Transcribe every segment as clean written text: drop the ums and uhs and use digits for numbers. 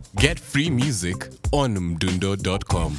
Get free music on mdundo.com.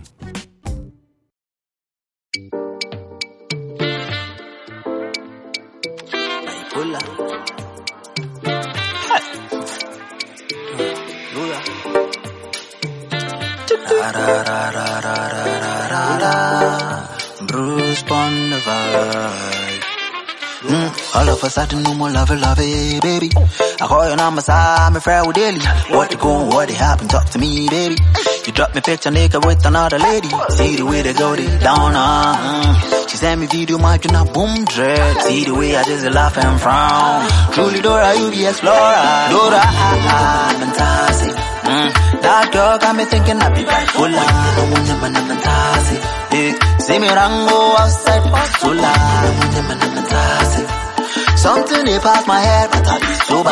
Bruce Bonnevibe. All of a sudden, no more love, baby. I call your number, I'm a friend with daily. What you going, what it happened, talk to me, baby. You drop me picture naked with another lady. See the way they go, they down on. She sent me video, my now boom dread. See the way I just laugh and frown. Truly Dora, you be explorer. Dora, fantastic. That girl got me thinking I'd be back full of. Fantastic. See me rango outside for so long. Something they pass my head, but I be so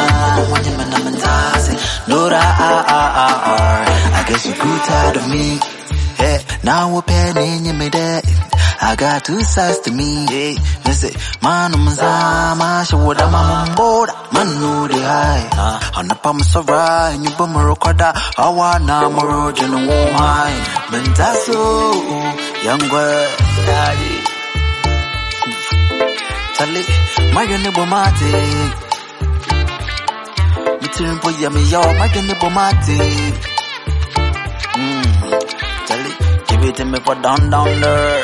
bad. Dora, I guess you grew tired of me. Yeah, now we're penning you me there. I got two sides to me. Yeah, you say, man, I'm a show what I'm on board. Man, know the high. I'm not from Sora, and you bum a rockada. I want now more road, you know, mine. Bentaso, young girl, daddy. Charlie, my neighbor Mate. Me turn for you, me yo, my neighbor Mate. Charlie, give it to me for down there.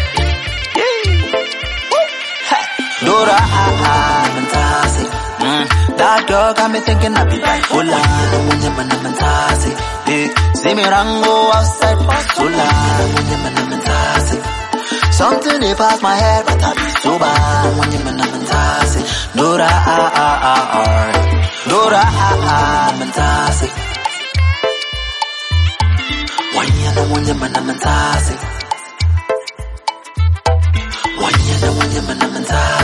Dora, fantastic. That girl got me thinking I'd be back full of. Fantastic. See me rango outside for so long. Fantastic. Something they pass my head, but I be so bad. Fantastic. Dora, Dora, fantastic. When you're fantastic. When you're fantastic.